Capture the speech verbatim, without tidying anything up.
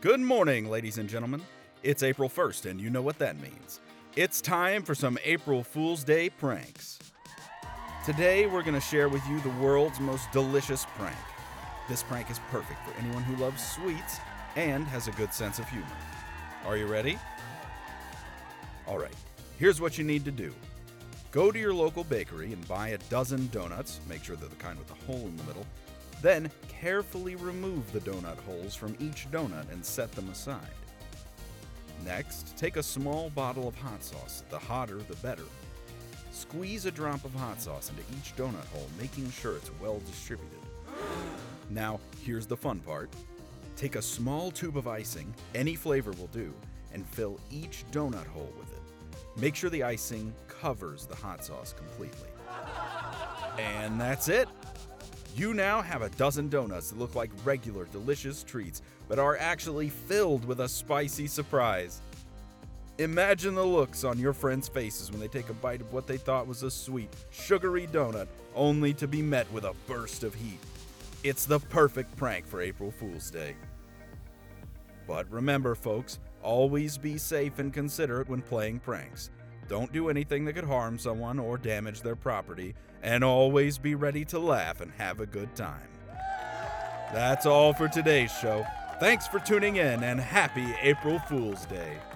Good morning, ladies and gentlemen. It's April first, and you know what that means. It's time for some April Fool's Day pranks. Today, we're going to share with you the world's most delicious prank. This prank is perfect for anyone who loves sweets and has a good sense of humor. Are you ready? All right, here's what you need to do. Go to your local bakery and buy a dozen donuts. Make sure they're the kind with a hole in the middle. Then, carefully remove the donut holes from each donut and set them aside. Next, take a small bottle of hot sauce. The hotter, the better. Squeeze a drop of hot sauce into each donut hole, making sure it's well distributed. Now, here's the fun part. Take a small tube of icing, any flavor will do, and fill each donut hole with it. Make sure the icing covers the hot sauce completely. And that's it! You now have a dozen donuts that look like regular delicious treats, but are actually filled with a spicy surprise. Imagine the looks on your friends' faces when they take a bite of what they thought was a sweet, sugary donut, only to be met with a burst of heat. It's the perfect prank for April Fool's Day. But remember, folks, always be safe and considerate when playing pranks. Don't do anything that could harm someone or damage their property, and always be ready to laugh and have a good time. That's all for today's show. Thanks for tuning in, and happy April Fool's Day.